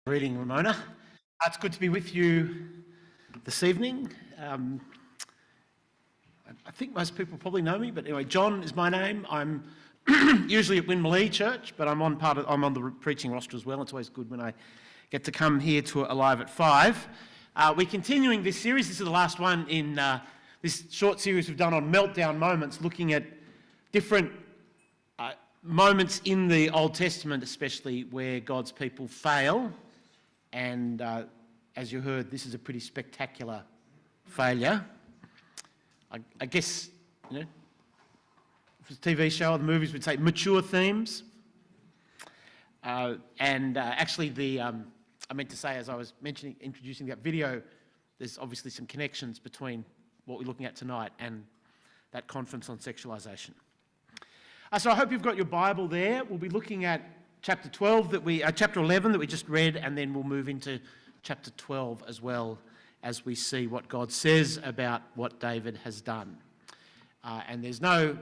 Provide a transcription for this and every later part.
Reading, Ramona. It's good to be with you this evening. I think most people probably know me, but anyway, John is my name. I'm usually at Winmalee Church, but I'm on the preaching roster as well. It's always good when I get to come here to Alive at 5. We're continuing this series. This is the last one in this short series we've done on meltdown moments, looking at different moments in the Old Testament, especially where God's people fail. And as you heard, this is a pretty spectacular failure. I guess, if it's a TV show or the movies, we'd say mature themes. Actually, I meant to say, as I was introducing that video, there's obviously some connections between what we're looking at tonight and that conference on sexualisation. So I hope you've got your Bible there. We'll be looking at chapter 11 that we just read, and then we'll move into chapter 12 as well as we see what God says about what David has done. And there's no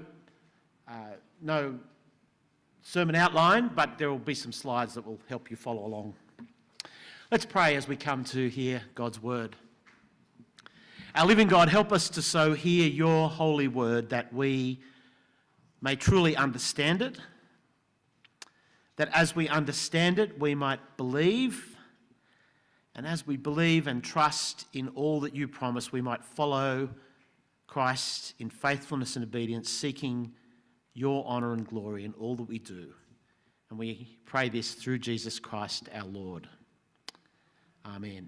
sermon outline, but there will be some slides that will help you follow along. Let's pray as we come to hear God's word. Our living God, help us to so hear your holy word that we may truly understand it, that as we understand it, we might believe, and as we believe and trust in all that you promise, we might follow Christ in faithfulness and obedience, seeking your honour and glory in all that we do. And we pray this through Jesus Christ our Lord. Amen.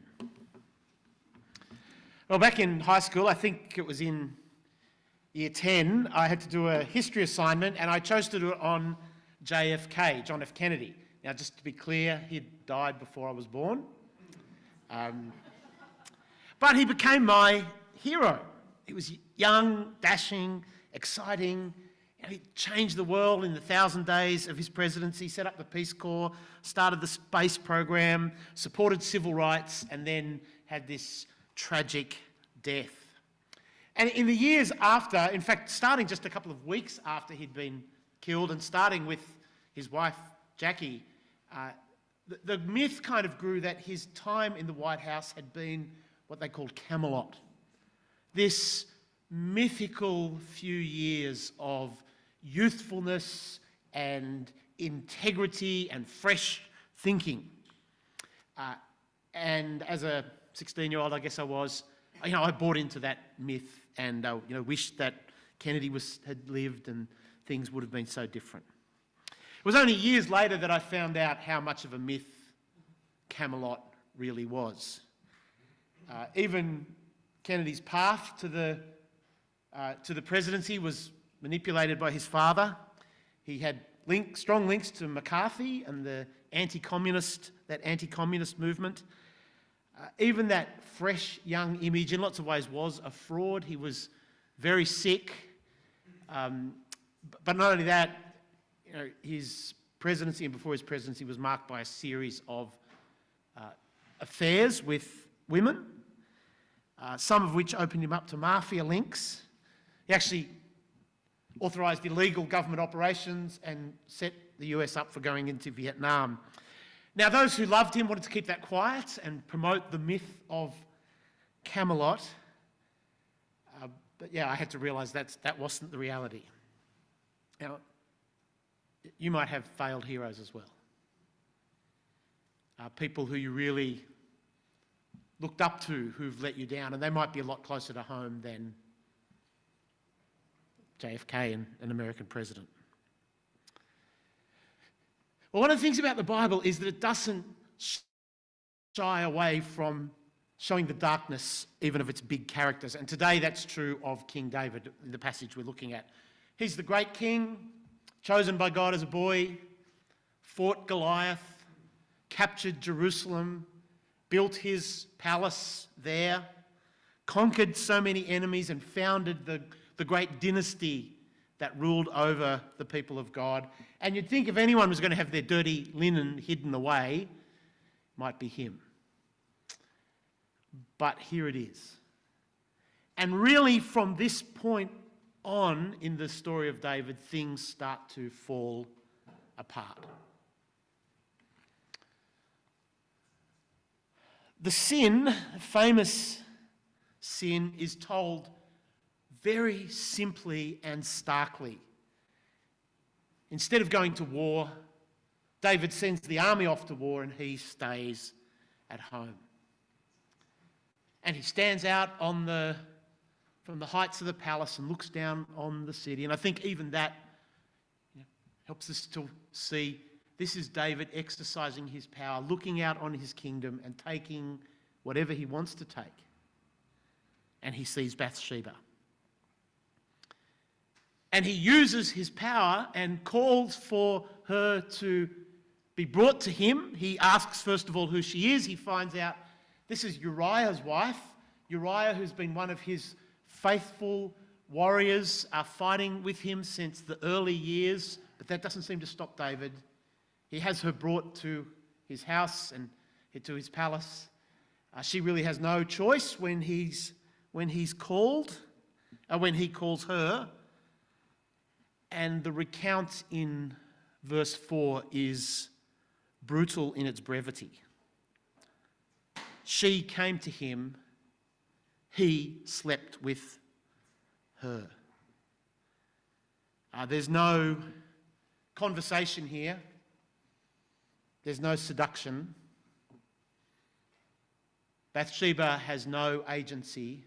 Well, back in high school, I think it was in year 10, I had to do a history assignment, and I chose to do it on JFK, John F. Kennedy. Now, just to be clear, he died before I was born. But he became my hero. He was young, dashing, exciting. He changed the world in the 1,000 days of his presidency, set up the Peace Corps, started the space program, supported civil rights, and then had this tragic death. And in the years after, in fact, starting just a couple of weeks after he'd been killed and starting with his wife, Jackie, the myth kind of grew that his time in the White House had been what they called Camelot. This mythical few years of youthfulness and integrity and fresh thinking. And as a 16-year-old, I guess I was, I bought into that myth and wished that Kennedy had lived and things would have been so different. It was only years later that I found out how much of a myth Camelot really was. Even Kennedy's path to the presidency was manipulated by his father. He had strong links to McCarthy and the anti-communist movement. Even that fresh young image in lots of ways was a fraud. He was very sick. But not only that, his presidency and before his presidency was marked by a series of affairs with women, some of which opened him up to mafia links. He actually authorised illegal government operations and set the US up for going into Vietnam. Now, those who loved him wanted to keep that quiet and promote the myth of Camelot. But yeah, I had to realise that wasn't the reality. Now, you might have failed heroes as well. People who you really looked up to who've let you down, and they might be a lot closer to home than JFK and an American president. Well, one of the things about the Bible is that it doesn't shy away from showing the darkness even of its big characters. And today that's true of King David, the passage we're looking at. He's the great king, chosen by God as a boy, fought Goliath, captured Jerusalem, built his palace there, conquered so many enemies and founded the great dynasty that ruled over the people of God. And you'd think if anyone was going to have their dirty linen hidden away, it might be him. But here it is. And really from this point on in the story of David, things start to fall apart. The sin, famous sin, is told very simply and starkly. Instead of going to war, David sends the army off to war and he stays at home. And he stands out from the heights of the palace and looks down on the city. And I think even that helps us to see this is David exercising his power, looking out on his kingdom and taking whatever he wants to take. And he sees Bathsheba. And he uses his power and calls for her to be brought to him. He asks, first of all, who she is. He finds out this is Uriah's wife. Uriah, who's been one of his faithful warriors, fighting with him since the early years. But that doesn't seem to stop David. He has her brought to his house and to his palace. She really has no choice when he calls her. And the recount in verse 4 is brutal in its brevity. She came to him, he slept with her. There's no conversation here. There's no seduction. Bathsheba has no agency.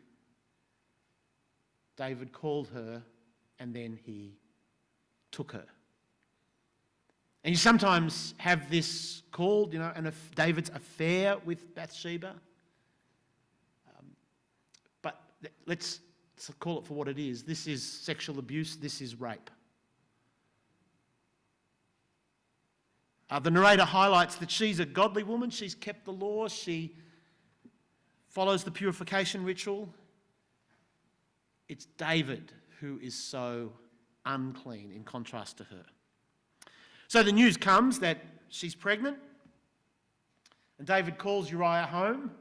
David called her and then he took her. And you sometimes have this called, David's affair with Bathsheba. But let's call it for what it is. This is sexual abuse. This is rape. The narrator highlights that she's a godly woman. She's kept the law. She follows the purification ritual. It's David who is so unclean in contrast to her. So the news comes that she's pregnant, and David calls Uriah home.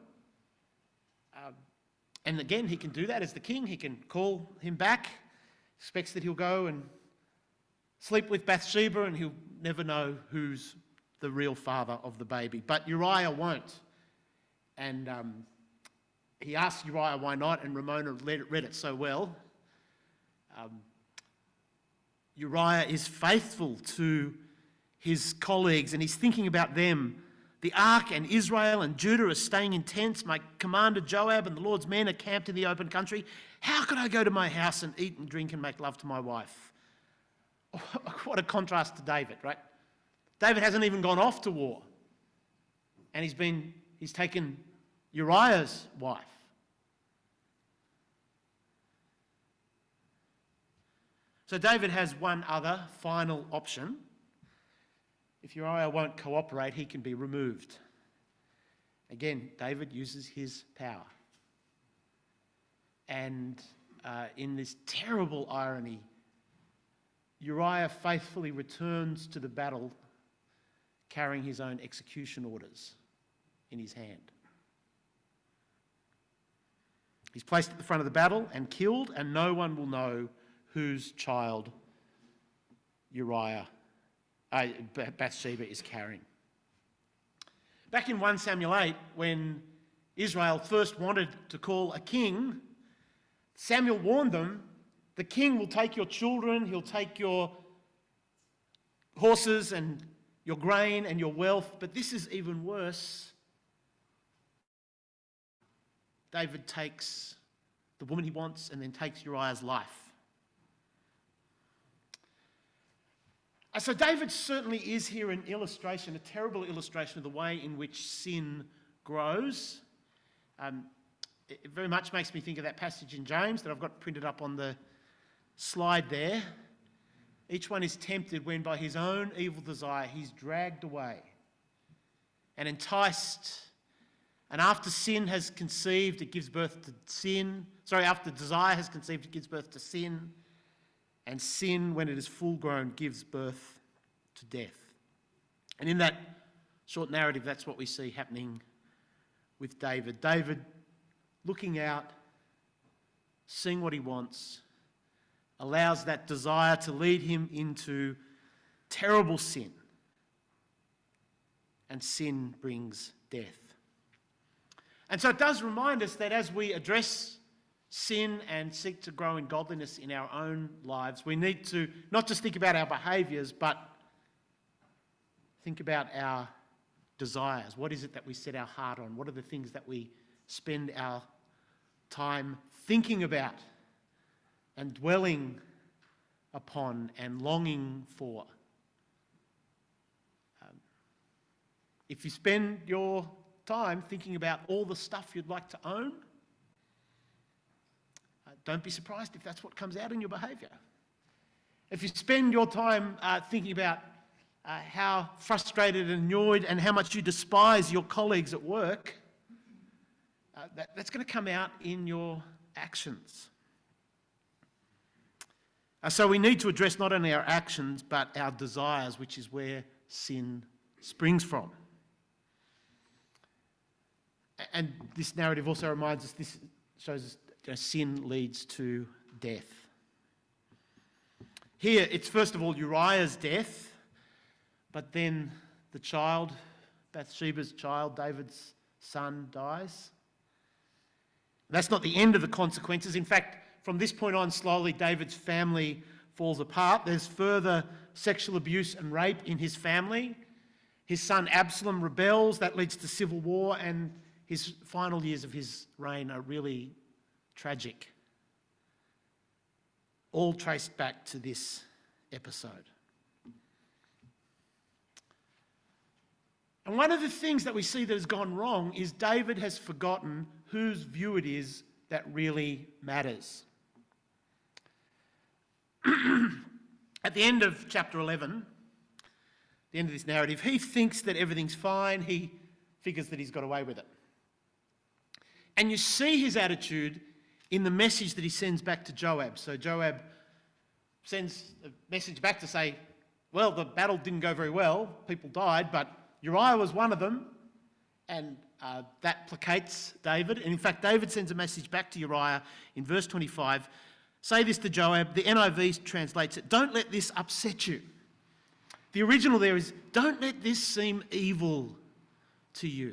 And again, he can do that as the king. He can call him back, expects that he'll go and sleep with Bathsheba, and he'll never know who's the real father of the baby. But Uriah won't. And he asks Uriah why not, and Ramona read it so well. Uriah is faithful to his colleagues, and he's thinking about them. The ark and Israel and Judah are staying in tents. My commander Joab and the Lord's men are camped in the open country. How could I go to my house and eat and drink and make love to my wife? What a contrast to David, right? David hasn't even gone off to war. And he's taken Uriah's wife. So David has one other final option. If Uriah won't cooperate, he can be removed. Again, David uses his power. And in this terrible irony, Uriah faithfully returns to the battle carrying his own execution orders in his hand. He's placed at the front of the battle and killed, and no one will know whose child Bathsheba is carrying. Back in 1 Samuel 8, when Israel first wanted to call a king, Samuel warned them, the king will take your children, he'll take your horses and your grain and your wealth, but this is even worse. David takes the woman he wants and then takes Uriah's life. So David certainly is here an illustration, a terrible illustration of the way in which sin grows. It very much makes me think of that passage in James that I've got printed up on the slide there. Each one is tempted when by his own evil desire he's dragged away and enticed. And after sin has conceived, it gives birth to sin. After desire has conceived, it gives birth to sin. And sin, when it is full grown, gives birth to death. And in that short narrative, that's what we see happening with David. David looking out, seeing what he wants, allows that desire to lead him into terrible sin. And sin brings death. And so it does remind us that as we address sin and seek to grow in godliness in our own lives, we need to not just think about our behaviours, but think about our desires. What is it that we set our heart on? What are the things that we spend our time thinking about and dwelling upon and longing for? If you spend your time thinking about all the stuff you'd like to own, don't be surprised if that's what comes out in your behaviour. If you spend your time thinking about how frustrated and annoyed and how much you despise your colleagues at work, that's going to come out in your actions. So we need to address not only our actions but our desires, which is where sin springs from. And this narrative also reminds us, this shows us sin leads to death. Here, it's first of all Uriah's death, but then the child, Bathsheba's child, David's son, dies. That's not the end of the consequences. In fact, from this point on, slowly David's family falls apart. There's further sexual abuse and rape in his family. His son Absalom rebels. That leads to civil war, and his final years of his reign are really tragic. All traced back to this episode. And one of the things that we see that has gone wrong is David has forgotten whose view it is that really matters. At the end of chapter 11, the end of this narrative, he thinks that everything's fine. He figures that he's got away with it. And you see his attitude in the message that he sends back to Joab. So Joab sends a message back to say, well, the battle didn't go very well. People died, but Uriah was one of them. And that placates David. And in fact, David sends a message back to Uriah in verse 25. Say this to Joab. The NIV translates it, don't let this upset you. The original there is, don't let this seem evil to you.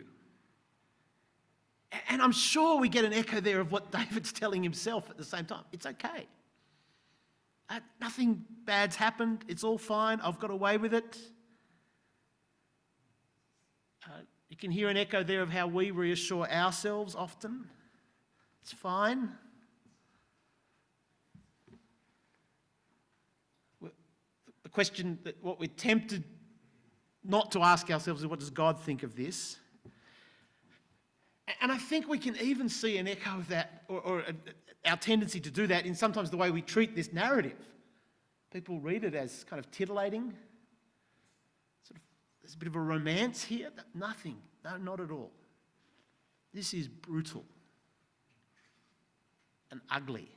And I'm sure we get an echo there of what David's telling himself at the same time. It's okay. Nothing bad's happened. It's all fine. I've got away with it. You can hear an echo there of how we reassure ourselves often. It's fine. The question that what we're tempted not to ask ourselves is, what does God think of this? And I think we can even see an echo of that, or our tendency to do that in sometimes the way we treat this narrative. People read it as kind of titillating. There's a bit of a romance here. Nothing. No, not at all. This is brutal and ugly.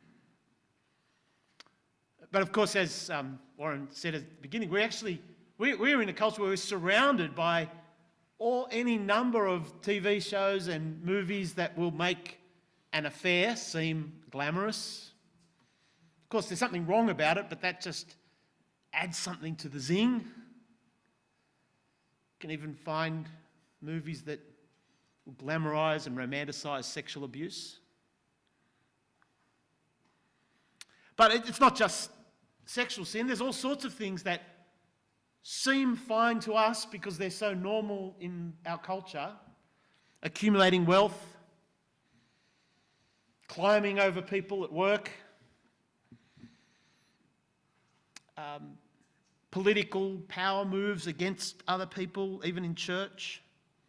But of course, as Warren said at the beginning, we're in a culture where we're surrounded by any number of TV shows and movies that will make an affair seem glamorous. Of course, there's something wrong about it, but that just adds something to the zing. You can even find movies that will glamorise and romanticise sexual abuse. But it's not just sexual sin. There's all sorts of things that seem fine to us because they're so normal in our culture. Accumulating wealth, climbing over people at work, political power moves against other people, even in church,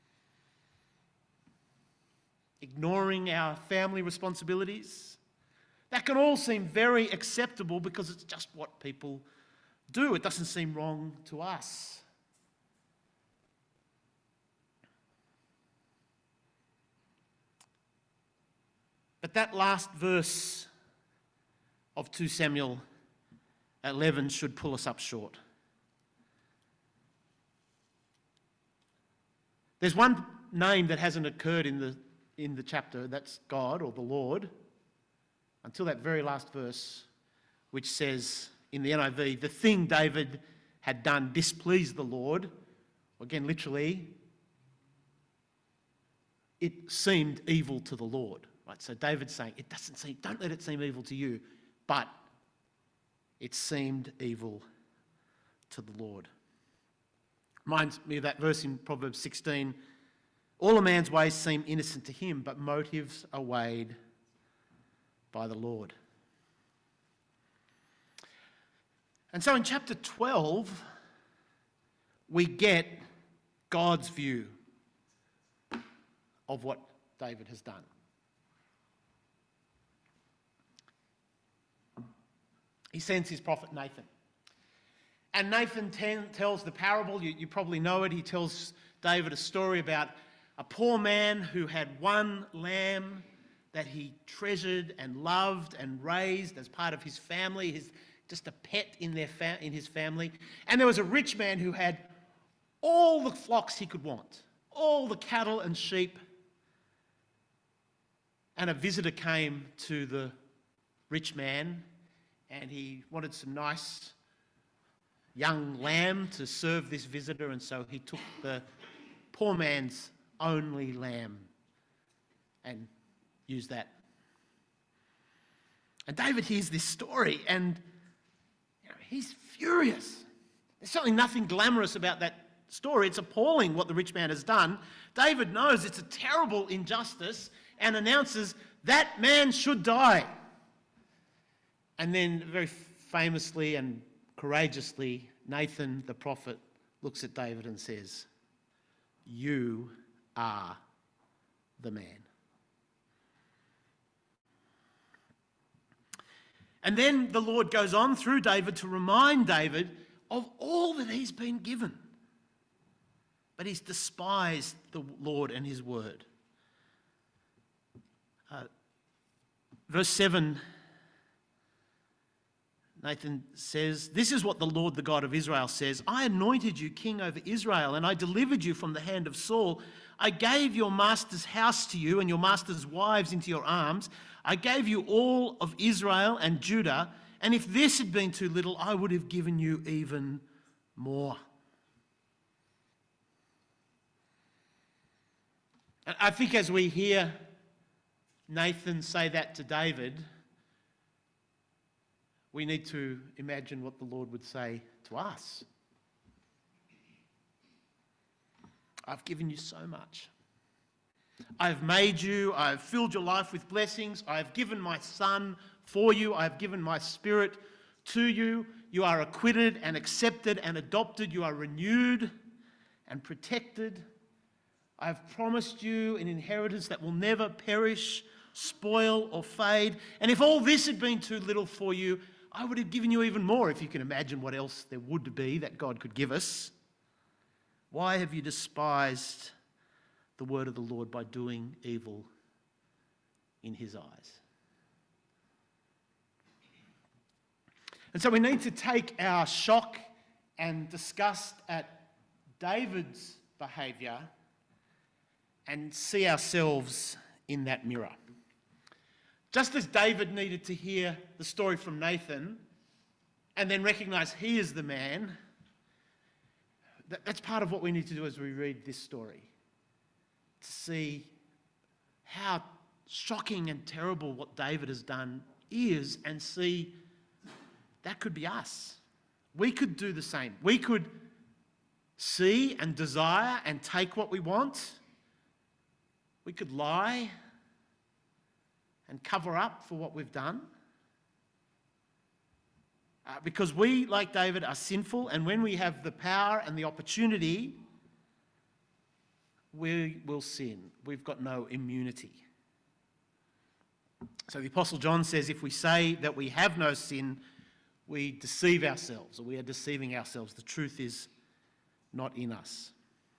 ignoring our family responsibilities. That can all seem very acceptable because it's just what people do. It doesn't seem wrong to us. But that last verse of 2 Samuel 11 should pull us up short. There's one name that hasn't occurred in the chapter, that's God or the Lord, until that very last verse, which says in the NIV, the thing David had done displeased the Lord. Again, literally, it seemed evil to the Lord. Right? So David's saying, don't let it seem evil to you, but it seemed evil to the Lord. Reminds me of that verse in Proverbs 16. All a man's ways seem innocent to him, but motives are weighed by the Lord. And so in chapter 12, we get God's view of what David has done. He sends his prophet Nathan. And Nathan tells the parable, you probably know it. He tells David a story about a poor man who had one lamb that he treasured and loved and raised as part of his family, just a pet in his family. And there was a rich man who had all the flocks he could want, all the cattle and sheep. And a visitor came to the rich man, and he wanted some nice young lamb to serve this visitor, and so he took the poor man's only lamb and used that. And David hears this story, and he's furious. There's certainly nothing glamorous about that story. It's appalling what the rich man has done. David knows it's a terrible injustice and announces that man should die. And then very famously and courageously, Nathan the prophet looks at David and says, "You are the man." And then the Lord goes on through David to remind David of all that he's been given. But he's despised the Lord and his word. Verse 7, Nathan says, "This is what the Lord, the God of Israel, says. I anointed you king over Israel, and I delivered you from the hand of Saul. I gave your master's house to you and your master's wives into your arms. I gave you all of Israel and Judah, and if this had been too little, I would have given you even more." And I think as we hear Nathan say that to David, we need to imagine what the Lord would say to us. I've given you so much. I've made you, I've filled your life with blessings, I've given my son for you, I've given my spirit to you. You are acquitted and accepted and adopted, you are renewed and protected. I've promised you an inheritance that will never perish, spoil, or fade. And if all this had been too little for you, I would have given you even more, if you can imagine what else there would be that God could give us. Why have you despised the word of the Lord by doing evil in his eyes? And so we need to take our shock and disgust at David's behaviour and see ourselves in that mirror. Just as David needed to hear the story from Nathan and then recognise he is the man, that's part of what we need to do as we read this story. To see how shocking and terrible what David has done is, and see that could be us. We could do the same. We could see and desire and take what we want. We could lie and cover up for what we've done. Because we, like David, are sinful, and when we have the power and the opportunity, we will sin. We've got no immunity. So the Apostle John says, if we say that we have no sin, we deceive ourselves, or we are deceiving ourselves. The truth is not in us.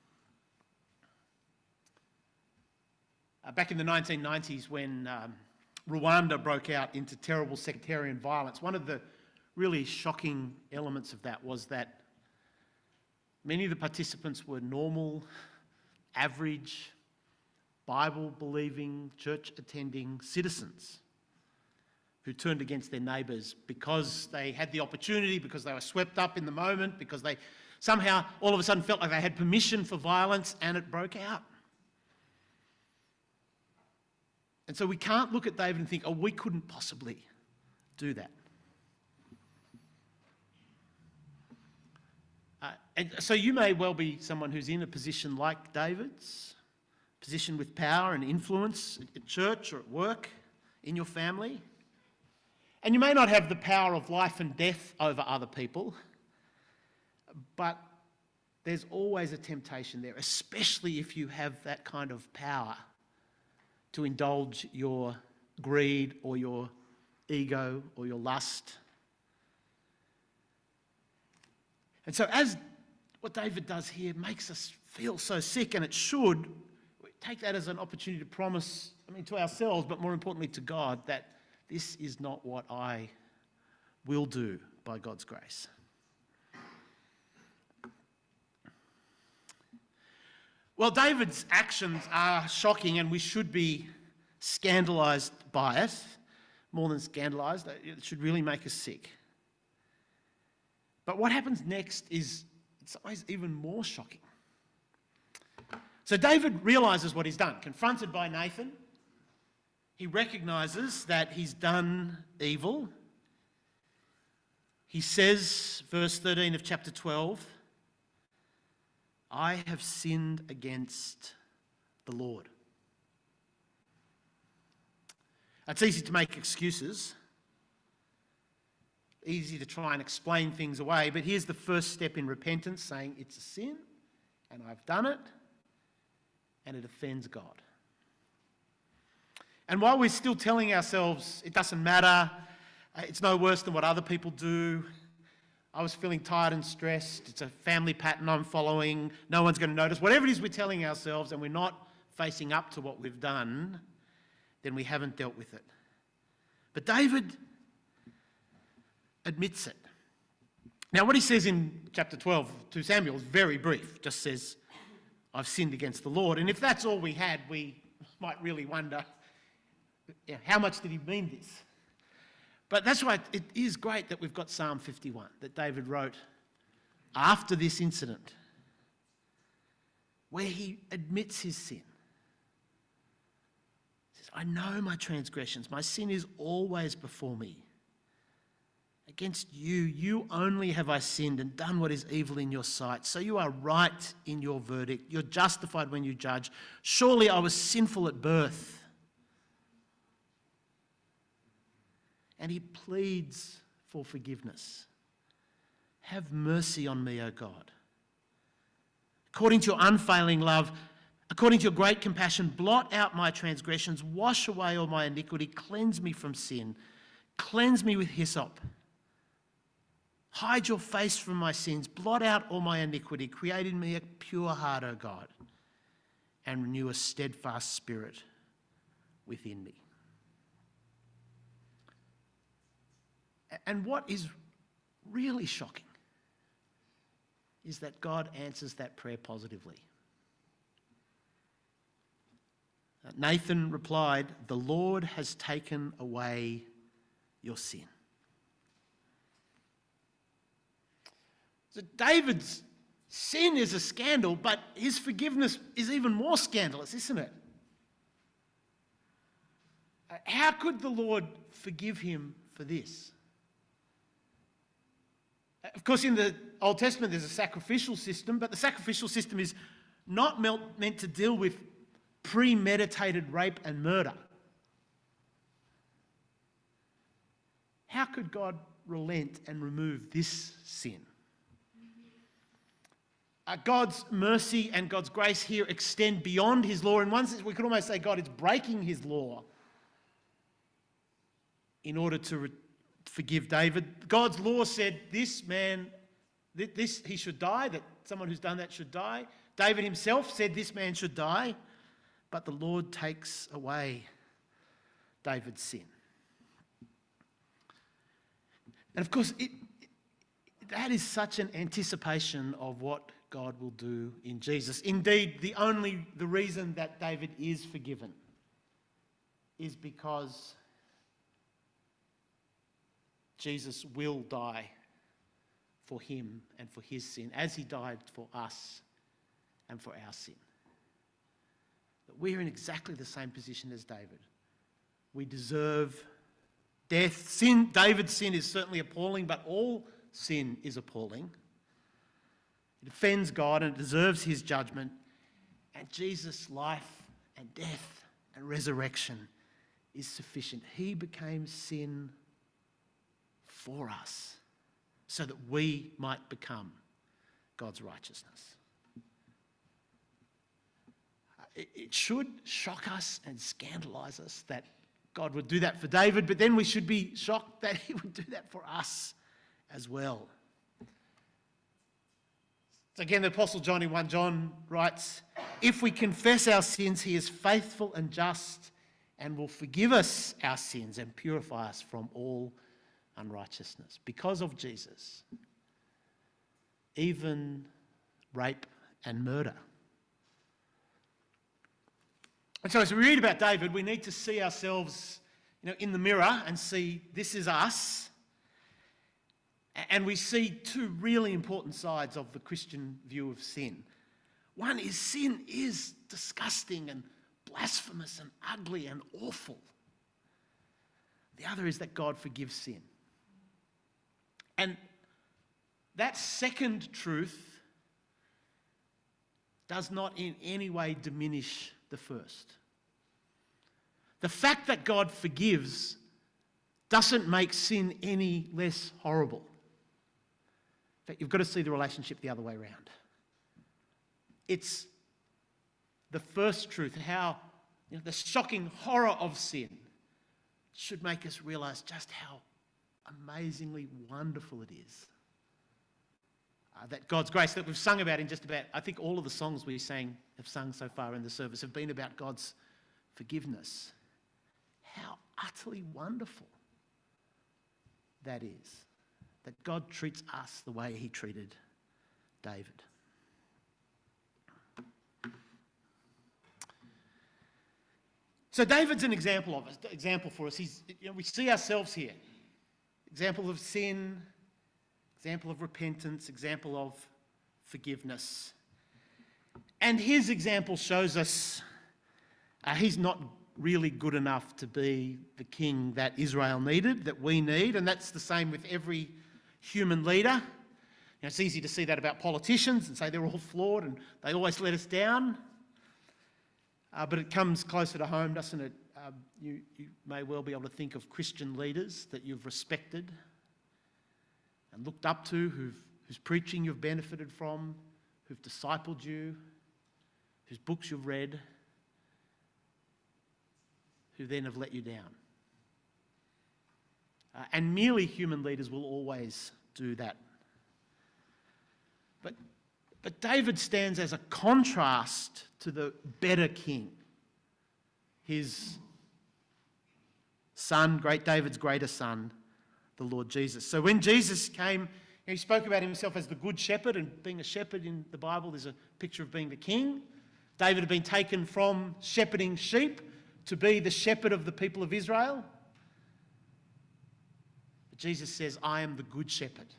Back in the 1990s, when Rwanda broke out into terrible sectarian violence, one of the really shocking elements of that was that many of the participants were normal, average, Bible-believing, church-attending citizens who turned against their neighbours because they had the opportunity, because they were swept up in the moment, because they somehow all of a sudden felt like they had permission for violence, and it broke out. And so we can't look at David and think, oh, we couldn't possibly do that. And so you may well be someone who's in a position like David's, position with power and influence at church or at work, in your family. And you may not have the power of life and death over other people, but there's always a temptation there, especially if you have that kind of power to indulge your greed or your ego or your lust. And so as what David does here makes us feel so sick, and it should, we take that as an opportunity to promise, to ourselves, but more importantly to God, that this is not what I will do by God's grace. Well, David's actions are shocking, and we should be scandalised by it. More than scandalised, it should really make us sick. But what happens next is in some ways even more shocking. So David realises what he's done. Confronted by Nathan, he recognises that he's done evil. He says, verse 13 of chapter 12, I have sinned against the Lord. It's easy to make excuses, easy to try and explain things away, but here's the first step in repentance, saying it's a sin and I've done it and it offends God. And while we're still telling ourselves it doesn't matter, it's no worse than what other people do, I was feeling tired and stressed, it's a family pattern I'm following, no one's going to notice, whatever it is we're telling ourselves and we're not facing up to what we've done, then we haven't dealt with it. But David admits it. Now, what he says in chapter 12 to Samuel is very brief. Just says, I've sinned against the Lord. And if that's all we had, we might really wonder, how much did he mean this? But that's why it is great that we've got Psalm 51 that David wrote after this incident, where he admits his sin. He says, I know my transgressions. My sin is always before me. Against you, you only have I sinned and done what is evil in your sight. So you are right in your verdict. You're justified when you judge. Surely I was sinful at birth. And he pleads for forgiveness. Have mercy on me, O God. According to your unfailing love, according to your great compassion, blot out my transgressions, wash away all my iniquity, cleanse me from sin, cleanse me with hyssop. Hide your face from my sins, blot out all my iniquity, create in me a pure heart, O God, and renew a steadfast spirit within me. And what is really shocking is that God answers that prayer positively. Nathan replied, the Lord has taken away your sin. So David's sin is a scandal, but his forgiveness is even more scandalous, isn't it? How could the Lord forgive him for this? Of course, in the Old Testament, there's a sacrificial system, but the sacrificial system is not meant to deal with premeditated rape and murder. How could God relent and remove this sin? God's mercy and God's grace here extend beyond his law. In one sense, we could almost say God is breaking his law in order to forgive David. God's law said this man, he should die, that someone who's done that should die. David himself said this man should die, but the Lord takes away David's sin. And of course, that is such an anticipation of what God will do in Jesus. Indeed, the reason that David is forgiven is because Jesus will die for him and for his sin, as he died for us and for our sin. That we're in exactly the same position as David. We deserve death. Sin, David's sin is certainly appalling, but all sin is appalling. It offends God and it deserves his judgment. And Jesus' life and death and resurrection is sufficient. He became sin for us so that we might become God's righteousness. It should shock us and scandalise us that God would do that for David, but then we should be shocked that he would do that for us as well. So again, the Apostle John in 1 John writes, "If we confess our sins, he is faithful and just and will forgive us our sins and purify us from all unrighteousness." Because of Jesus, even rape and murder. And so as we read about David, we need to see ourselves, in the mirror and see this is us. And we see two really important sides of the Christian view of sin. One is sin is disgusting and blasphemous and ugly and awful. The other is that God forgives sin. And that second truth does not in any way diminish the first. The fact that God forgives doesn't make sin any less horrible. In fact, you've got to see the relationship the other way around. It's the first truth, how the shocking horror of sin should make us realise just how amazingly wonderful it is. That God's grace that we've sung about in just about, I think all of the songs we have sung so far in the service have been about God's forgiveness. How utterly wonderful that is. That God treats us the way he treated David. So David's an example for us. We see ourselves here. Example of sin, example of repentance, example of forgiveness. And his example shows us he's not really good enough to be the king that Israel needed, that we need, and that's the same with every human leader. It's easy to see that about politicians and say they're all flawed and they always let us down. But it comes closer to home, doesn't it? You may well be able to think of Christian leaders that you've respected and looked up to, whose preaching you've benefited from, who've discipled you, whose books you've read, who then have let you down. And merely human leaders will always do that. But David stands as a contrast to the better king, his son, David's greater son, the Lord Jesus. So when Jesus came, he spoke about himself as the good shepherd, and being a shepherd in the Bible, there's a picture of being the king. David had been taken from shepherding sheep to be the shepherd of the people of Israel. But Jesus says, I am the good shepherd.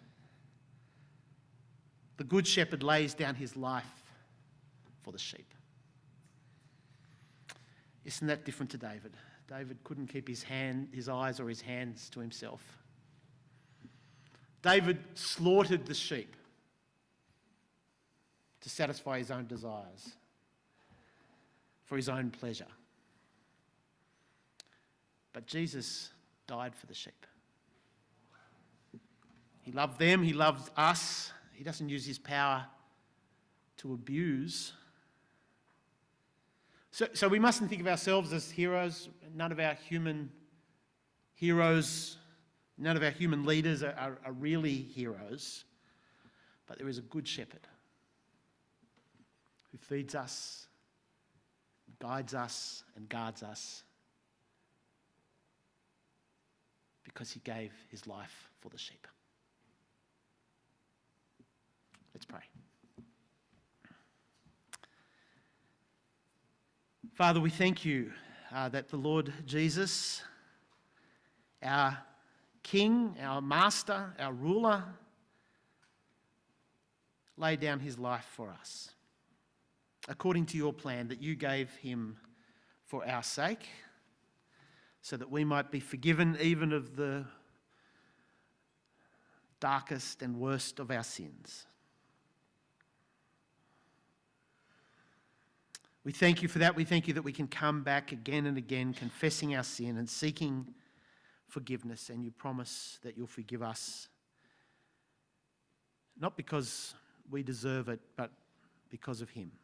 The good shepherd lays down his life for the sheep. Isn't that different to David? David couldn't keep his eyes or his hands to himself. David slaughtered the sheep to satisfy his own desires, for his own pleasure. But Jesus died for the sheep. He loved them, he loved us. He doesn't use his power to abuse. So we mustn't think of ourselves as heroes. None of our human heroes, none of our human leaders are really heroes. But there is a good shepherd who feeds us, guides us, and guards us because he gave his life for the sheep. Let's pray. Father, we thank you that the Lord Jesus, our King, our Master, our ruler, laid down his life for us according to your plan that you gave him for our sake, so that we might be forgiven even of the darkest and worst of our sins. We thank you for that. We thank you that we can come back again and again, confessing our sin and seeking forgiveness. And you promise that you'll forgive us, not because we deserve it, but because of him.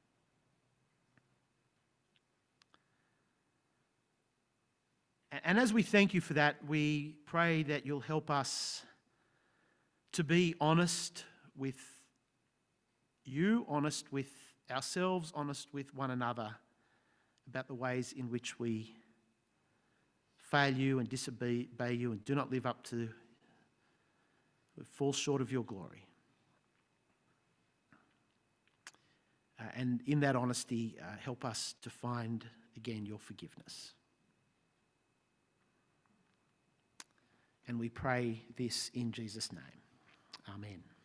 And as we thank you for that, we pray that you'll help us to be honest with you, honest with ourselves, honest with one another about the ways in which we fail you and disobey you and do not live up to, fall short of your glory. And in that honesty, help us to find again your forgiveness. And we pray this in Jesus' name. Amen.